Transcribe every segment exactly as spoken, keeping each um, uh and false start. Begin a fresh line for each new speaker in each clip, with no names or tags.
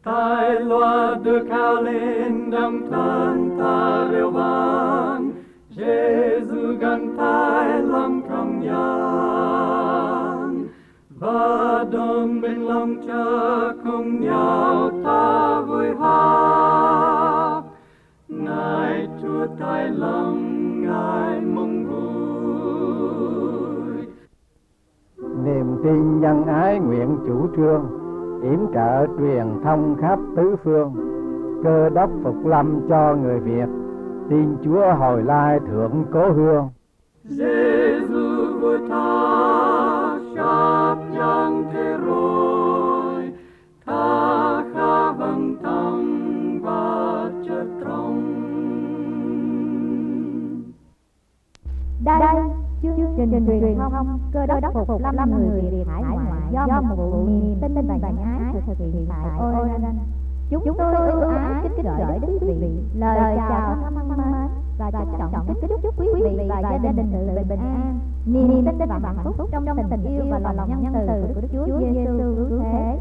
Tai loa được cao lên đồng thân ta reo vang, Giêsu gần tai lòng công nhân, và đồng bên lòng cha cùng nhau ta vui hát. Ngài Chúa tai lòng Ngài mong vui.
Niềm tin nhân ái nguyện chủ trương, yểm trợ truyền thông khắp tứ phương. Cơ đốc phục lâm cho người Việt, tin Chúa hồi lai thượng cố hương.
Giêsu vui tha sắp chẳng thể rồi, tha khá vâng tâm và chất trong.
Đây chương trình truyền thông Cơ đốc phục lâm người Việt hải ngoại do một vụ niềm tin và nhân ái thực hiện tại Oregon. Chúng tôi ưu ái kính gửi đến quý vị lời chào thân mến và trân trọng kính chúc quý vị và gia đình sự bình an, niềm tin và hạnh phúc trong tình yêu và lòng nhân từ của Đức Chúa Giêsu cứu thế.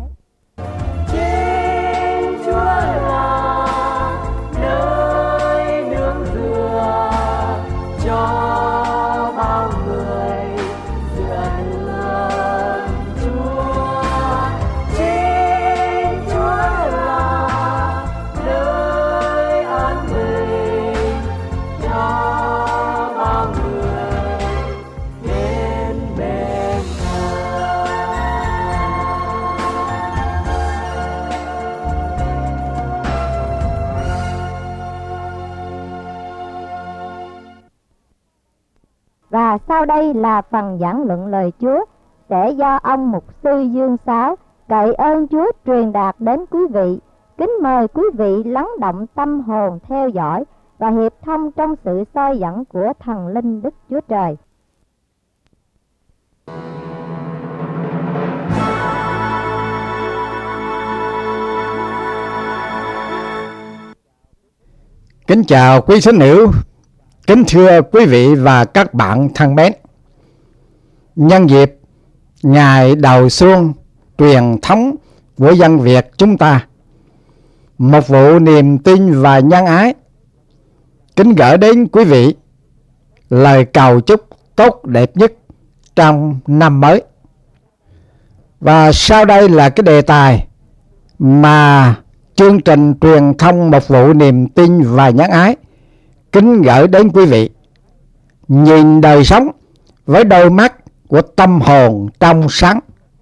Chính Chúa là nơi nương tựa cho bao người dựa nương Chúa. Chính Chúa là nơi an bình cho bao người đến bên Ngài.
Và sau đây là phần giảng luận lời Chúa sẽ do ông mục sư Dương Sáo cậy ơn Chúa truyền đạt đến quý vị. Kính mời quý vị lắng động tâm hồn theo dõi và hiệp thông trong sự soi dẫn của thần linh Đức Chúa Trời.
Kính chào quý thính hữu, kính thưa quý vị và các bạn thân mến. Nhân dịp ngày đầu xuân truyền thống của dân Việt chúng ta, một vụ niềm tin và nhân ái, kính gửi đến quý vị lời cầu chúc tốt đẹp nhất trong năm mới. Và sau đây là cái đề tài mà chương trình truyền thông một vụ niềm tin và nhân ái kính gửi đến quý vị. Nhìn đời sống với đôi mắt của tâm hồn trong sáng.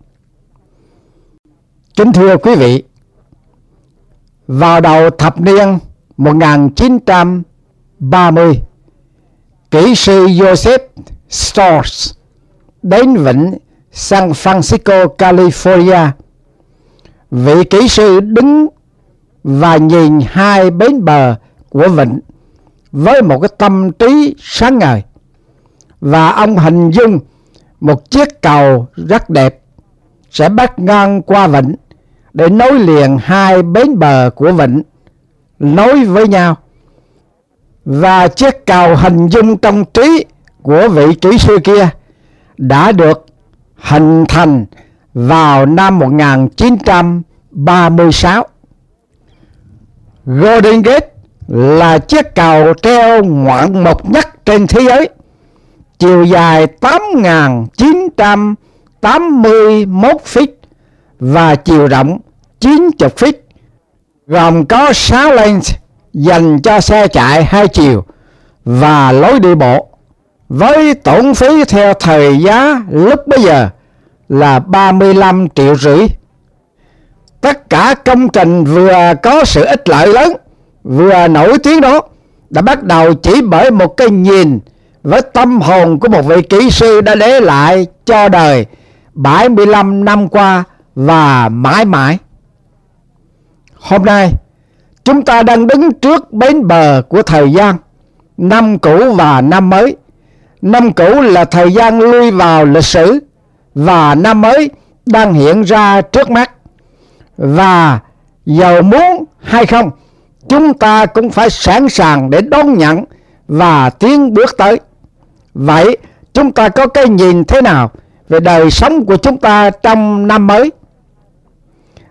Kính thưa quý vị, vào đầu thập niên một nghìn chín trăm ba mươi, kỹ sư Joseph Strauss đến vịnh San Francisco, California. Vị kỹ sư đứng và nhìn hai bến bờ của vịnh với một cái tâm trí sáng ngời, và ông hình dung một chiếc cầu rất đẹp sẽ bắt ngang qua vịnh để nối liền hai bến bờ của vịnh nối với nhau. Và chiếc cầu hình dung trong trí của vị kỹ sư kia đã được hình thành vào năm một nghìn chín trăm ba mươi sáu. Golden Gate là chiếc cầu treo ngoạn mục nhất trên thế giới, chiều dài tám nghìn chín trăm tám mươi mốt feet và chiều rộng chín mươi feet, gồm có sáu lane dành cho xe chạy hai chiều và lối đi bộ, với tốn phí theo thời giá lúc bấy giờ là ba mươi lăm triệu rưỡi. Tất cả công trình vừa có sự ích lợi lớn vừa nổi tiếng đó đã bắt đầu chỉ bởi một cái nhìn với tâm hồn của một vị kỹ sư đã để lại cho đời bảy mươi lăm năm qua và mãi mãi. Hôm nay chúng ta đang đứng trước bến bờ của thời gian, năm cũ và năm mới. Năm cũ là thời gian lui vào lịch sử, và năm mới đang hiện ra trước mắt. Và dầu muốn hay không, chúng ta cũng phải sẵn sàng để đón nhận và tiến bước tới. Vậy chúng ta có cái nhìn thế nào về đời sống của chúng ta trong năm mới?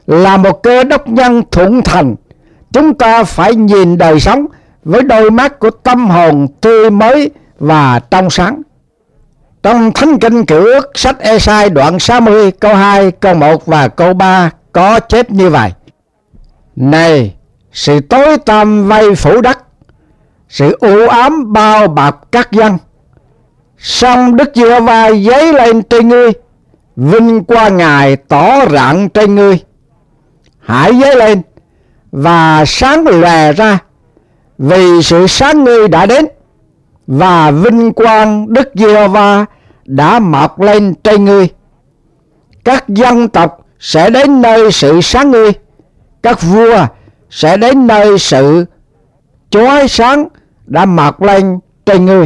là một cơ đốc nhân thuận thành, chúng ta phải nhìn đời sống với đôi mắt của tâm hồn tươi mới và trong sáng. Trong Thánh Kinh Cựu Ước, sách Ê-sai đoạn sáu mươi câu hai, câu một và câu ba có chép như vậy: Này, sự tối tăm vây phủ đất, sự u ám bao bọc các dân, song Đức Giê-hô-va dấy lên trên ngươi, vinh quang Ngài tỏ rạng trên ngươi. Hãy dấy lên và sáng lòe ra, vì sự sáng ngươi đã đến, và vinh quang Đức Giê-hô-va đã mọc lên trên ngươi. Các dân tộc sẽ đến nơi sự sáng ngươi, các vua sẽ đến nơi sự chói sáng đã mọc lên trên ngươi.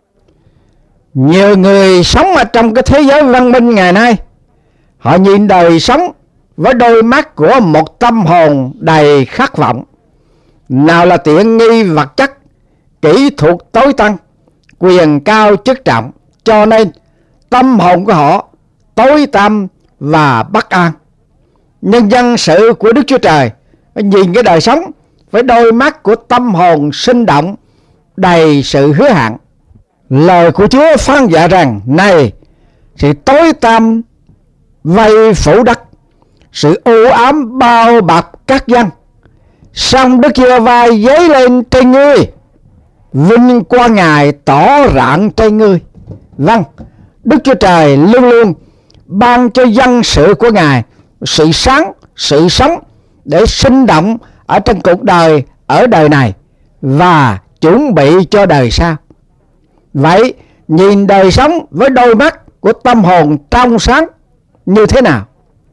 Nhiều người sống ở trong cái thế giới văn minh ngày nay, họ nhìn đời sống với đôi mắt của một tâm hồn đầy khát vọng. Nào là tiện nghi vật chất, kỹ thuật tối tân, quyền cao chức trọng, cho nên tâm hồn của họ tối tăm và bất an. Nhưng dân sự của Đức Chúa Trời nhìn cái đời sống với đôi mắt của tâm hồn sinh động, đầy sự hứa hẹn. Lời của Chúa phán dạy rằng: Này, sự tối tăm vây phủ đất, sự u ám bao bọc các dân, song Đức Giê-hô-va dấy lên trên ngươi, vinh quang Ngài tỏ rạng trên ngươi. Vâng, Đức Chúa Trời luôn luôn ban cho dân sự của Ngài sự sáng, sự sống để sinh động ở trong cuộc đời ở đời này và chuẩn bị cho đời sau. Vậy nhìn đời sống với đôi mắt của tâm hồn trong sáng như thế nào?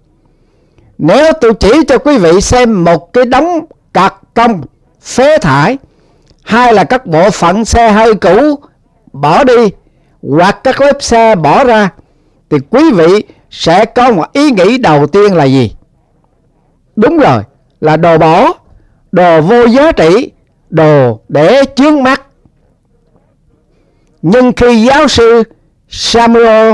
Nếu tôi chỉ cho quý vị xem một cái đống cạc tông phế thải, hay là các bộ phận xe hơi cũ bỏ đi, hoặc các lớp xe bỏ ra, thì quý vị sẽ có một ý nghĩ đầu tiên là gì? Đúng rồi, là đồ bỏ, đồ vô giá trị, đồ để chướng mắt. Nhưng khi giáo sư Samuel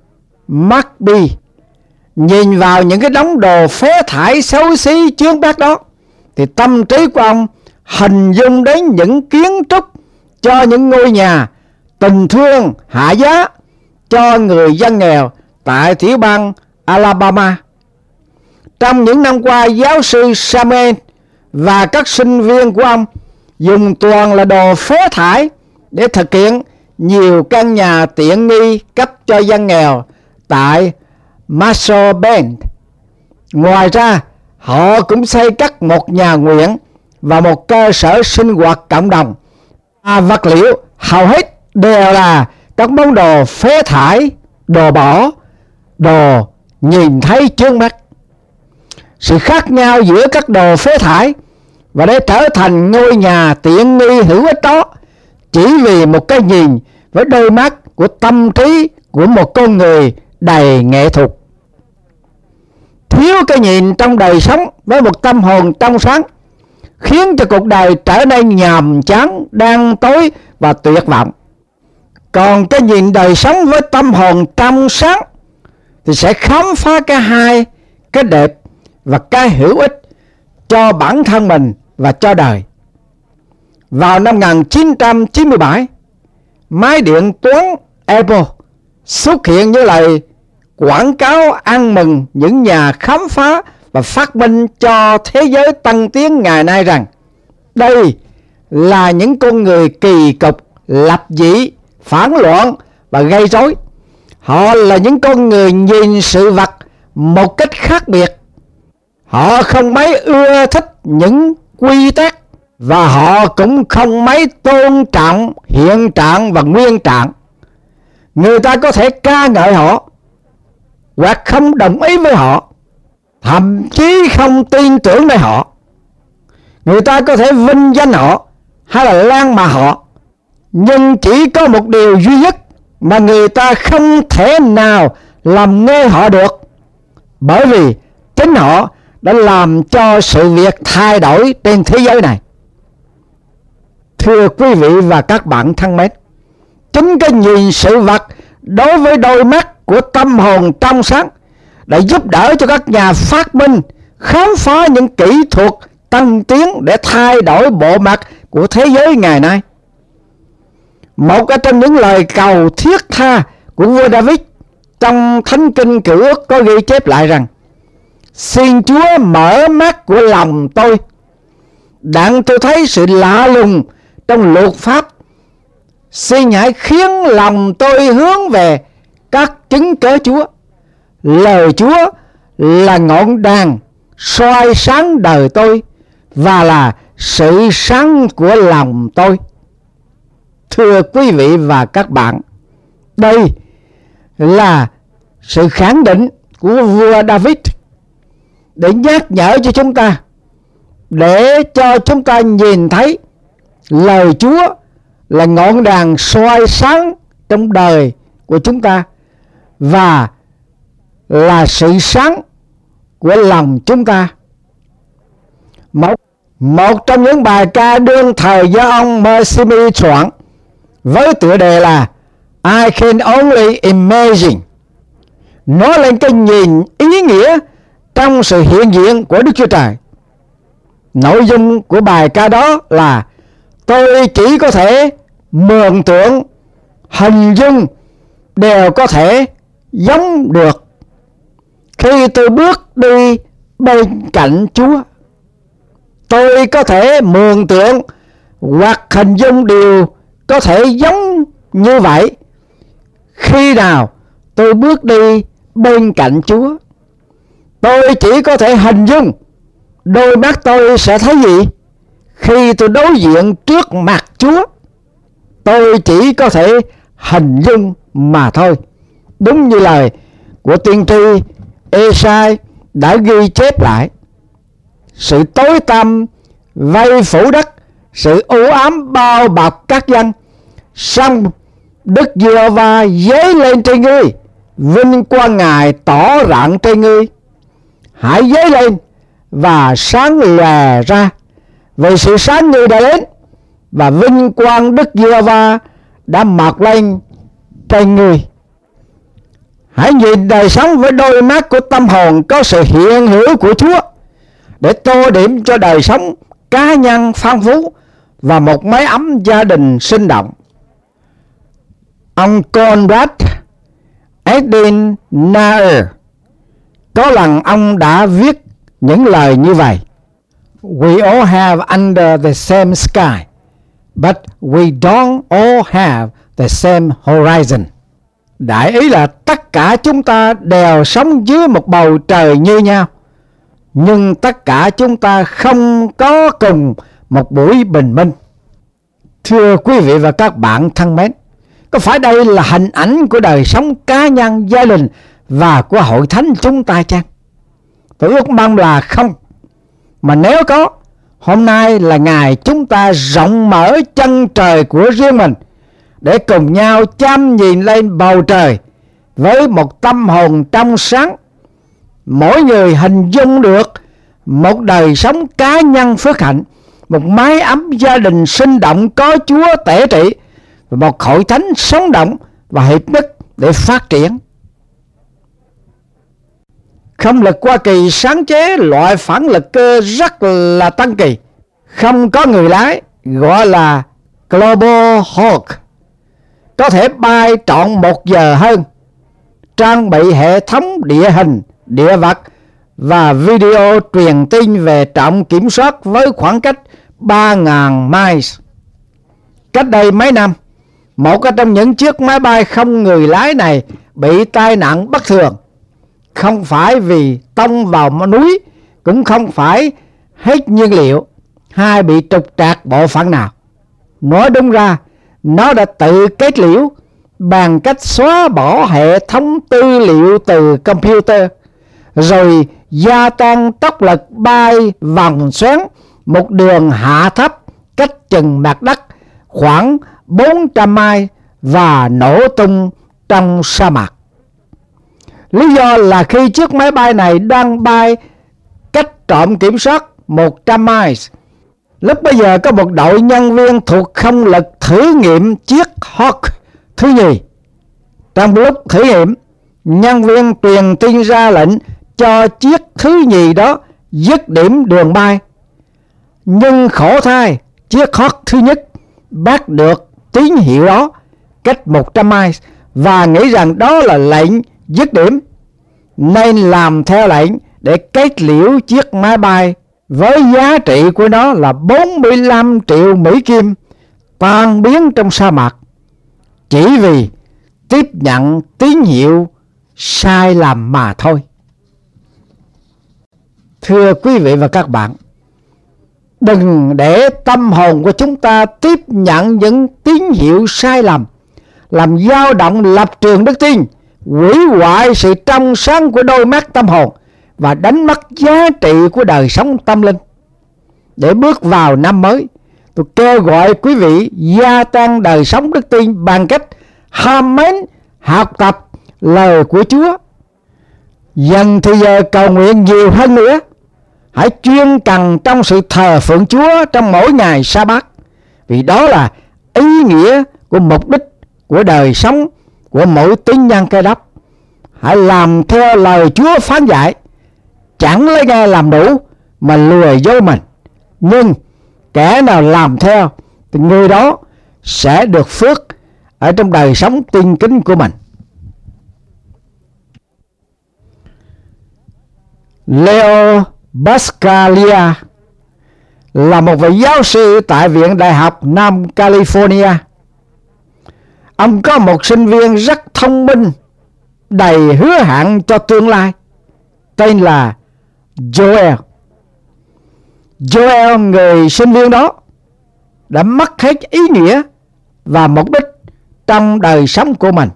McBee nhìn vào những cái đống đồ phế thải xấu xí chướng mắt đó, thì tâm trí của ông hình dung đến những kiến trúc cho những ngôi nhà tình thương hạ giá cho người dân nghèo tại tiểu bang Alabama. Trong những năm qua, giáo sư Samuel và các sinh viên của ông dùng toàn là đồ phế thải để thực hiện nhiều căn nhà tiện nghi cấp cho dân nghèo tại Marshall Bend. Ngoài ra, họ cũng xây cất một nhà nguyện và một cơ sở sinh hoạt cộng đồng. À, vật liệu hầu hết đều là các món đồ phế thải, đồ bỏ, đồ nhìn thấy trước mắt. Sự khác nhau giữa các đồ phế thải và để trở thành ngôi nhà tiện nghi hữu ích đó chỉ vì một cái nhìn với đôi mắt của tâm trí của một con người đầy nghệ thuật. Thiếu cái nhìn trong đời sống với một tâm hồn trong sáng khiến cho cuộc đời trở nên nhàm chán, đen tối và tuyệt vọng. Còn cái nhìn đời sống với tâm hồn trong sáng thì sẽ khám phá cái hay, cái đẹp và cái hữu ích cho bản thân mình và cho đời. Vào năm một nghìn chín trăm chín mươi bảy, máy điện toán Apple xuất hiện như lời quảng cáo ăn mừng những nhà khám phá và phát minh cho thế giới tân tiến ngày nay rằng đây là những con người kỳ cục, lập dị, phản loạn và gây rối. Họ là những con người nhìn sự vật một cách khác biệt. Họ không mấy ưa thích những quy tắc và họ cũng không mấy tôn trọng hiện trạng và nguyên trạng. Người ta có thể ca ngợi họ hoặc không đồng ý với họ, thậm chí không tin tưởng nơi họ. Người ta có thể vinh danh họ hay là lan mạ họ, nhưng chỉ có một điều duy nhất mà người ta không thể nào làm ngơ họ được, bởi vì chính họ đã làm cho sự việc thay đổi trên thế giới này. Thưa quý vị và các bạn thân mến, chính cái nhìn sự vật đối với đôi mắt của tâm hồn trong sáng đã giúp đỡ cho các nhà phát minh khám phá những kỹ thuật tăng tiến để thay đổi bộ mặt của thế giới ngày nay. Một trong những lời cầu thiết tha của vua David trong Thánh Kinh Cựu Ước có ghi chép lại rằng: xin Chúa mở mắt của lòng tôi, đặng tôi thấy sự lạ lùng trong luật pháp. Xin hãy khiến lòng tôi hướng về các chứng cớ Chúa. Lời Chúa là ngọn đèn soi sáng đời tôi và là sự sáng của lòng tôi. Thưa quý vị và các bạn, đây là sự khẳng định của vua David để nhắc nhở cho chúng ta, để cho chúng ta nhìn thấy lời Chúa là ngọn đèn soi sáng trong đời của chúng ta và là sự sáng của lòng chúng ta. Một, một trong những bài ca đương thời do ông Mercy soạn với tựa đề là I Can Only Imagine, nói lên cái nhìn ý nghĩa trong sự hiện diện của Đức Chúa Trời. Nội dung của bài ca đó là: tôi chỉ có thể mường tượng, hình dung, đều có thể giống được khi tôi bước đi bên cạnh Chúa. Tôi có thể mường tượng hoặc hình dung điều có thể giống như vậy khi nào tôi bước đi bên cạnh Chúa. Tôi chỉ có thể hình dung đôi mắt tôi sẽ thấy gì khi tôi đối diện trước mặt Chúa. Tôi chỉ có thể hình dung mà thôi. Đúng như lời của tiên tri Ê-sai đã ghi chép lại: sự tối tăm vây phủ đất, sự u ám bao bọc các dân, song Đức Giê-hô-va dấy lên trên ngươi, vinh quang Ngài tỏ rạng trên ngươi. Hãy dấy lên và sáng lòe ra, vì sự sáng ngươi đã đến và vinh quang Đức Giê-hô-va đã mọc lên trên ngươi. Hãy nhìn đời sống với đôi mắt của tâm hồn có sự hiện hữu của Chúa để tô điểm cho đời sống cá nhân phong phú và một mái ấm gia đình sinh động. Ông Conrad Adenauer có lần ông đã viết những lời như vậy: We all have under the same sky, but we don't all have the same horizon. Đại ý là tất cả chúng ta đều sống dưới một bầu trời như nhau, nhưng tất cả chúng ta không có cùng một buổi bình minh. Thưa quý vị và các bạn thân mến, có phải đây là hình ảnh của đời sống cá nhân, gia đình và của hội thánh chúng ta chăng? Tôi ước mong là không. Mà nếu có, hôm nay là ngày chúng ta rộng mở chân trời của riêng mình để cùng nhau chăm nhìn lên bầu trời với một tâm hồn trong sáng. Mỗi người hình dung được một đời sống cá nhân phước hạnh, một mái ấm gia đình sinh động có Chúa tể trị, và một hội thánh sống động và hiệp nhất để phát triển. Không lực Hoa Kỳ sáng chế loại phản lực cơ rất là tân kỳ, không có người lái, gọi là Global Hawk, có thể bay trọn một giờ hơn, trang bị hệ thống địa hình, địa vật và video truyền tin về trạm kiểm soát với khoảng cách ba nghìn miles. Cách đây mấy năm, một trong những chiếc máy bay không người lái này bị tai nạn bất thường. Không phải vì tông vào núi, cũng không phải hết nhiên liệu hay bị trục trặc bộ phận nào. Nói đúng ra, nó đã tự kết liễu bằng cách xóa bỏ hệ thống tư liệu từ computer, rồi gia tăng tốc lực bay vòng xoắn một đường hạ thấp cách chừng mặt đất khoảng bốn trăm mile và nổ tung trong sa mạc. Lý do là khi chiếc máy bay này đang bay cách trạm kiểm soát một trăm miles, lúc bây giờ có một đội nhân viên thuộc không lực thử nghiệm chiếc Hawk thứ nhì. Trong lúc thử nghiệm, nhân viên truyền tin ra lệnh cho chiếc thứ nhì đó dứt điểm đường bay. Nhưng khổ thay, chiếc Hawk thứ nhất bắt được tín hiệu đó cách một trăm mile và nghĩ rằng đó là lệnh dứt điểm, nên làm theo lệnh để kết liễu chiếc máy bay với giá trị của nó là bốn mươi lăm triệu Mỹ Kim tan biến trong sa mạc, chỉ vì tiếp nhận tín hiệu sai lầm mà thôi. Thưa quý vị và các bạn, đừng để tâm hồn của chúng ta tiếp nhận những tín hiệu sai lầm, làm dao động lập trường đức tin, hủy hoại sự trong sáng của đôi mắt tâm hồn và đánh mất giá trị của đời sống tâm linh. Để bước vào năm mới, tôi kêu gọi quý vị gia tăng đời sống đức tin bằng cách ham mến học tập lời của Chúa, dành thời giờ cầu nguyện nhiều hơn nữa. Hãy chuyên cần trong sự thờ phượng Chúa trong mỗi ngày sa bát, vì đó là ý nghĩa của mục đích của đời sống của mỗi tín nhân Cơ Đốc. Hãy làm theo lời Chúa phán dạy, chẳng lấy nghe làm đủ mà lừa dối mình. Nhưng kẻ nào làm theo thì người đó sẽ được phước ở trong đời sống tin kính của mình. Leo Pascalia là một vị giáo sư tại Viện Đại học Nam California. Ông có một sinh viên rất thông minh, đầy hứa hẹn cho tương lai, tên là Joel. Joel, người sinh viên đó, đã mất hết ý nghĩa và mục đích trong đời sống của mình.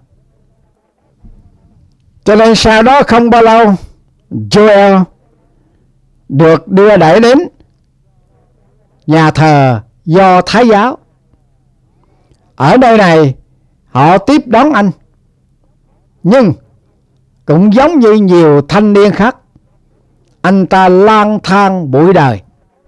Cho nên sau đó không bao lâu, Joel được đưa đẩy đến nhà thờ Do Thái giáo. Ở nơi này họ tiếp đón anh, nhưng cũng giống như nhiều thanh niên khác, anh ta lang thang bụi đời.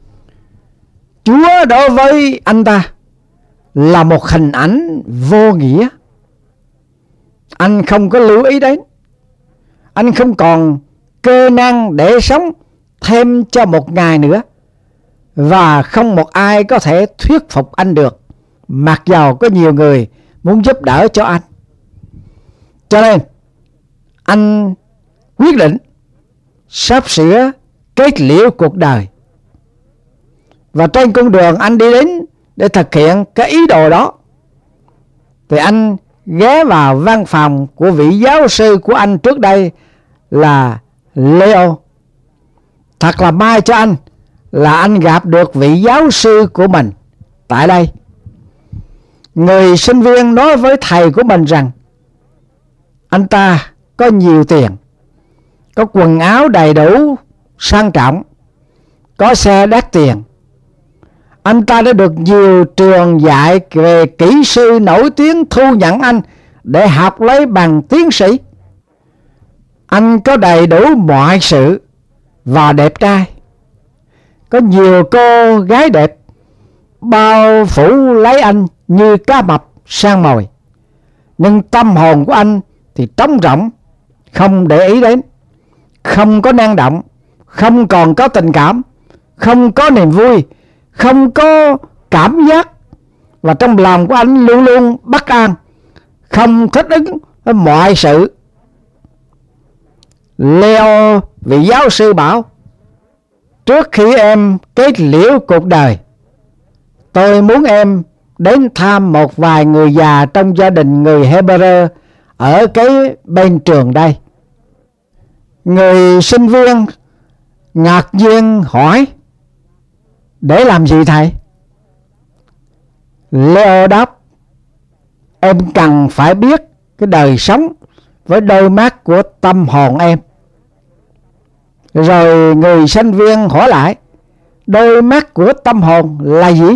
Chúa đối với anh ta là một hình ảnh vô nghĩa. Anh không có lưu ý đến. Anh không còn cơ năng để sống thêm cho một ngày nữa, và không một ai có thể thuyết phục anh được, mặc dầu có nhiều người muốn giúp đỡ cho anh. Cho nên anh quyết định sắp sửa kết liễu cuộc đời. Và trên con đường anh đi đến để thực hiện cái ý đồ đó, thì anh ghé vào văn phòng của vị giáo sư của anh trước đây là Leo. Thật là may cho anh là anh gặp được vị giáo sư của mình tại đây. Người sinh viên nói với thầy của mình rằng anh ta có nhiều tiền, có quần áo đầy đủ sang trọng, có xe đắt tiền. Anh ta đã được nhiều trường dạy về kỹ sư nổi tiếng thu nhận anh để học lấy bằng tiến sĩ. Anh có đầy đủ mọi sự và đẹp trai. Có nhiều cô gái đẹp bao phủ lấy anh như cá mập sang mồi. Nhưng tâm hồn của anh thì trống rỗng, không để ý đến, không có năng động, không còn có tình cảm, không có niềm vui, không có cảm giác. Và trong lòng của anh luôn luôn bất an, không thích ứng với mọi sự. Leo, vị giáo sư bảo, trước khi em kết liễu cuộc đời, tôi muốn em đến thăm một vài người già trong gia đình người Hebrew ở cái bên trường đây. Người sinh viên ngạc nhiên hỏi, để làm gì thầy? Leo đáp, em cần phải biết cái đời sống với đôi mắt của tâm hồn em. Rồi người sinh viên hỏi lại, đôi mắt của tâm hồn là gì?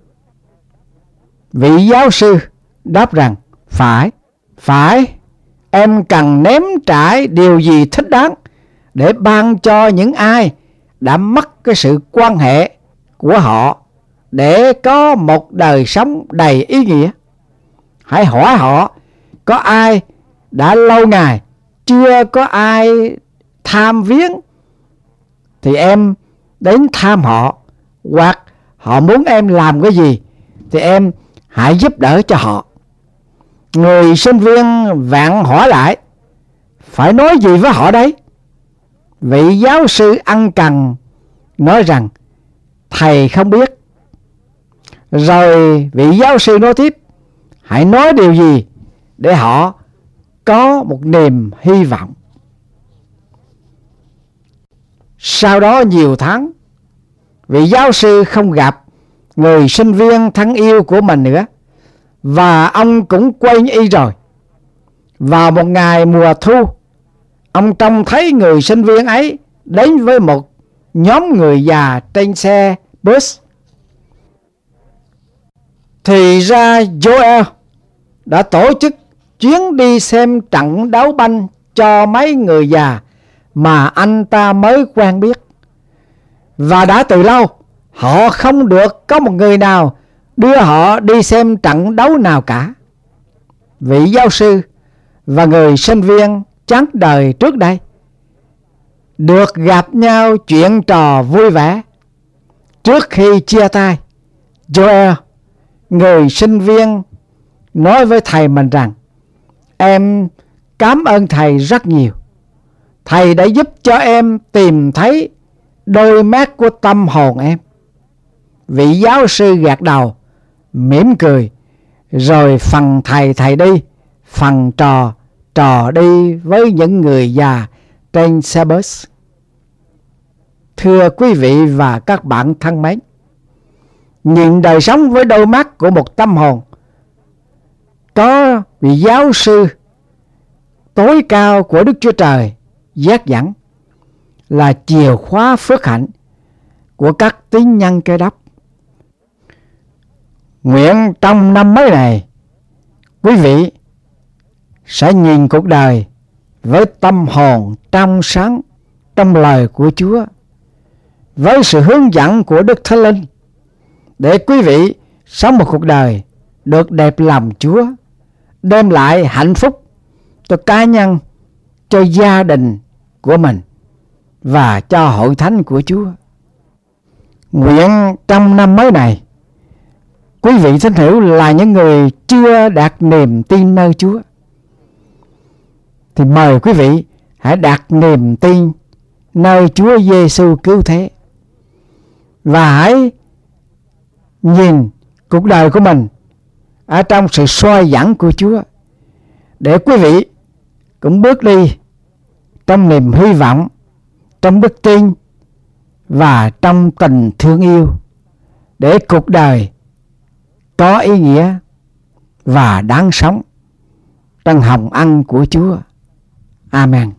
Vị giáo sư đáp rằng, phải, phải, em cần nếm trải điều gì thích đáng để ban cho những ai đã mất cái sự quan hệ của họ để có một đời sống đầy ý nghĩa. Hãy hỏi họ, có ai đã lâu ngày chưa có ai tham viếng, thì em đến thăm họ, hoặc họ muốn em làm cái gì thì em hãy giúp đỡ cho họ. Người sinh viên vặn hỏi lại, phải nói gì với họ đấy? Vị giáo sư ân cần nói rằng thầy không biết. Rồi vị giáo sư nói tiếp, hãy nói điều gì để họ có một niềm hy vọng. Sau đó nhiều tháng, vị giáo sư không gặp người sinh viên thân yêu của mình nữa, và ông cũng quên y rồi. Vào một ngày mùa thu, ông trông thấy người sinh viên ấy đến với một nhóm người già trên xe bus. Thì ra Joel đã tổ chức chuyến đi xem trận đấu banh cho mấy người già mà anh ta mới quen biết. Và đã từ lâu họ không được có một người nào đưa họ đi xem trận đấu nào cả. Vị giáo sư và người sinh viên chán đời trước đây được gặp nhau chuyện trò vui vẻ. Trước khi chia tay, Joel, người sinh viên, nói với thầy mình rằng, em cảm ơn thầy rất nhiều. Thầy đã giúp cho em tìm thấy đôi mắt của tâm hồn em. Vị giáo sư gật đầu, mỉm cười, rồi phần thầy thầy đi, phần trò trò đi với những người già trên xe bus. Thưa quý vị và các bạn thân mến, nhìn đời sống với đôi mắt của một tâm hồn, có vị giáo sư tối cao của Đức Chúa Trời dắt dẫn, là chìa khóa phước hạnh của các tín nhân Cơ Đốc. Nguyện trong năm mới này, quý vị sẽ nhìn cuộc đời với tâm hồn trong sáng trong lời của Chúa, với sự hướng dẫn của Đức Thánh Linh, để quý vị sống một cuộc đời được đẹp lòng Chúa, đem lại hạnh phúc cho cá nhân, cho gia đình của mình và cho hội thánh của Chúa. Nguyện trong năm mới này, quý vị thính hữu là những người chưa đặt niềm tin nơi Chúa, thì mời quý vị hãy đặt niềm tin nơi Chúa Giêsu cứu thế, và hãy nhìn cuộc đời của mình ở trong sự soi dẫn của Chúa, để quý vị cũng bước đi trong niềm hy vọng, trong đức tin và trong tình thương yêu, để cuộc đời có ý nghĩa và đáng sống trong hồng ân của Chúa. Amen.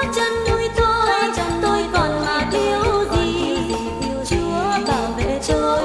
Chúa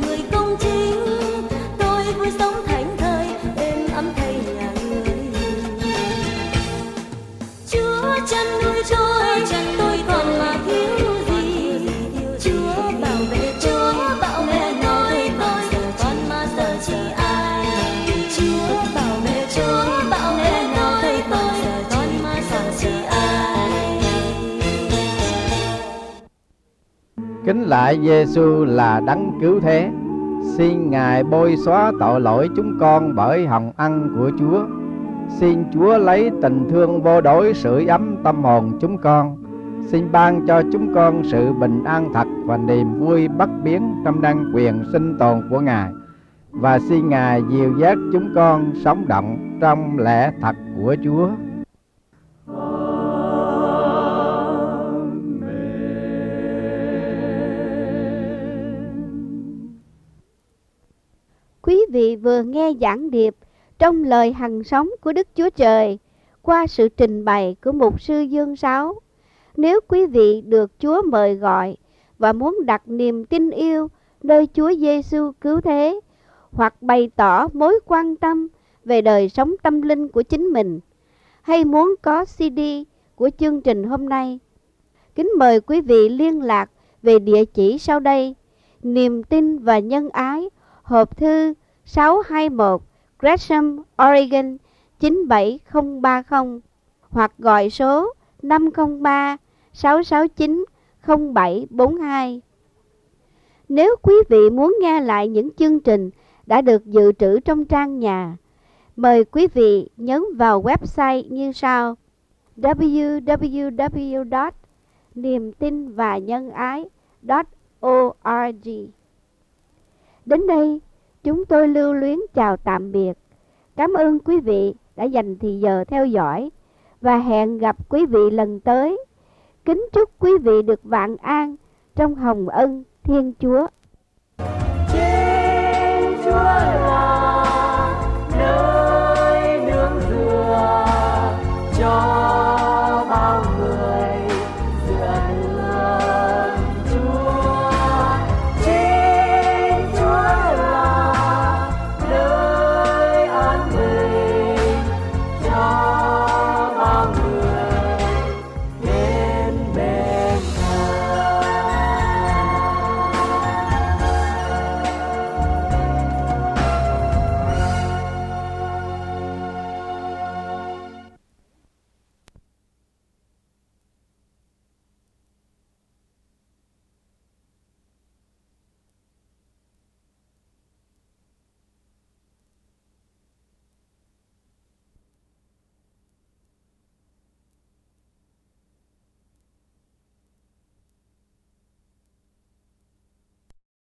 người công chính, tôi vui sống thảnh thơi êm ấm thay nhà người. Chúa chăn nuôi tôi, tôi còn mà thiếu gì? Chúa bảo vệ tôi, bảo vệ tôi, tôi giờ con mà giờ chỉ ai? Chúa bảo vệ tôi, bảo vệ tôi, tôi giờ con mà giờ chỉ ai?
Kính lạy Giêsu là đấng cứu thế, xin Ngài bôi xóa tội lỗi chúng con bởi hồng ân của Chúa. Xin Chúa lấy tình thương vô đối sưởi ấm tâm hồn chúng con. Xin ban cho chúng con sự bình an thật và niềm vui bất biến trong năng quyền sinh tồn của Ngài. Và xin Ngài dìu dắt chúng con sống động trong lẽ thật của Chúa.
Quý vị vừa nghe giảng điệp trong lời hằng sống của Đức Chúa Trời qua sự trình bày của Mục sư Dương Sáu. Nếu quý vị được Chúa mời gọi và muốn đặt niềm tin yêu nơi Chúa Giêsu cứu thế, hoặc bày tỏ mối quan tâm về đời sống tâm linh của chính mình, hay muốn có xê đê của chương trình hôm nay, kính mời quý vị liên lạc về địa chỉ sau đây: Niềm tin và nhân ái, hộp thư sáu hai một Gresham, Oregon chín bảy không ba không, hoặc gọi số năm không ba sáu sáu chín không bảy bốn hai. Nếu quý vị muốn nghe lại những chương trình đã được dự trữ trong trang nhà, mời quý vị nhấn vào website như sau: w w w chấm niềm tin và nhân ái chấm org. Đến đây, chúng tôi lưu luyến chào tạm biệt. Cảm ơn quý vị đã dành thời giờ theo dõi và hẹn gặp quý vị lần tới. Kính chúc quý vị được vạn an trong hồng ân Thiên Chúa.